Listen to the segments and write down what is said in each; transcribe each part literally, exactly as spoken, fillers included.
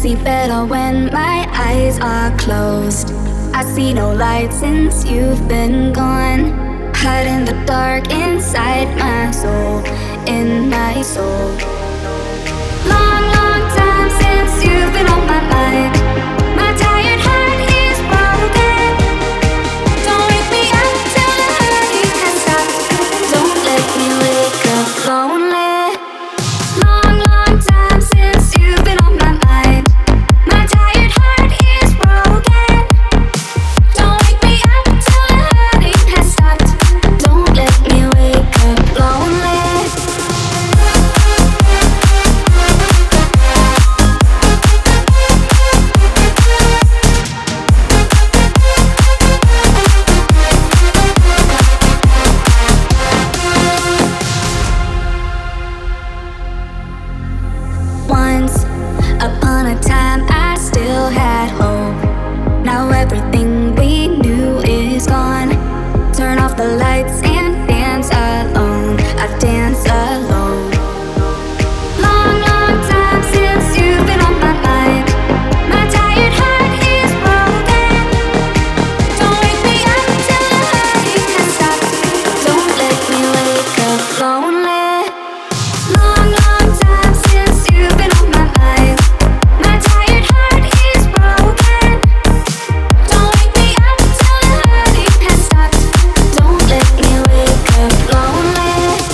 see better when my eyes are closed. I see no light since you've been gone. Hide in the dark inside my soul, in my soul. Long, long time since you've been on my mind. My tired heart is broken. Don't wake me up till the hurting has stopped. Don't let me wake up lonely. Long, long time since you've been on my mind. My tired heart is broken. Don't wake me up till the hurting has stopped. Don't let me wake up lonely. Once upon a time I still had hope. Now everything we knew is gone. Turn off the lights and dance alone. I dance alone. Long, long time since you've been on my mind. My tired heart is broken. Don't wake me up till the hurting has stopped. Don't let me wake up lonely. Long, long time since you've been on my mind. My tired heart is broken. Don't wake me up till the hurting has stopped. Don't let me wake up lonely.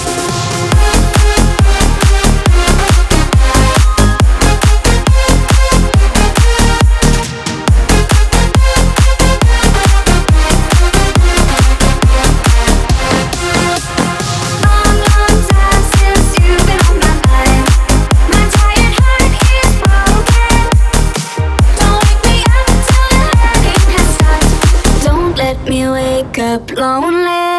Long, long time since you've been on my mind. My tired heart is broken. Don't wake me up till the hurting has stopped. Don't let me wake up lonely.